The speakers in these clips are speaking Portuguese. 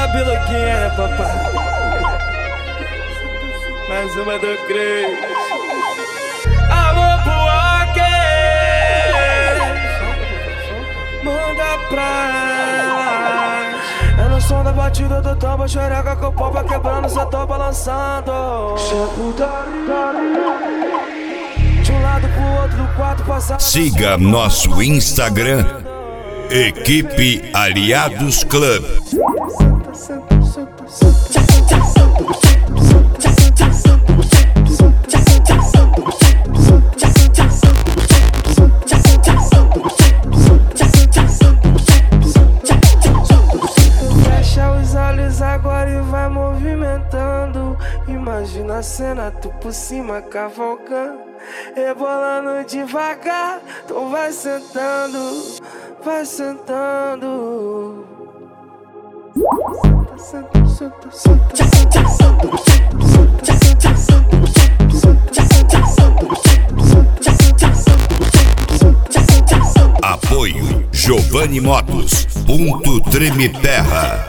a biluquinha, né, papai? Mais uma do Cris. Alô, Buarque, manda pra ela. É no som da batida do tambo, xereca com o pau vai quebrando, cê tô balançando. De um lado pro outro do quarto passado. Siga nosso Instagram, Equipe Aliados Club. Fecha os olhos agora e vai movimentando. Imagina a cena, tu por cima cavalcando, rebolando devagar. Tu vai sentando, vai sentando. Senta, senta, senta, Apoio Giovanni Motos, Ponto Treme Terra.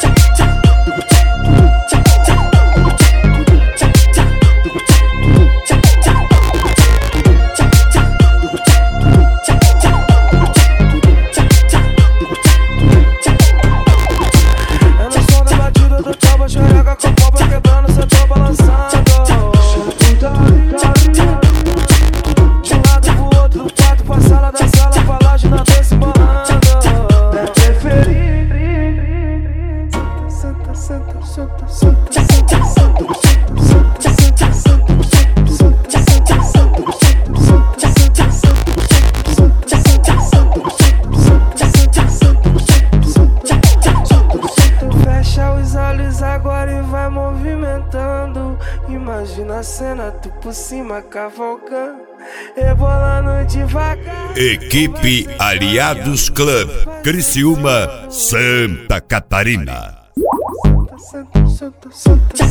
Imagina a cena, tu por cima cavalcando, rebolando devagar. Equipe Aliados Club, Criciúma, Santa Catarina. Senta, senta, senta,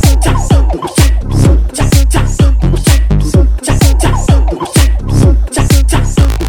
senta, senta, senta, senta, senta, senta, senta, senta, senta, senta, senta, senta, senta, senta, senta, senta,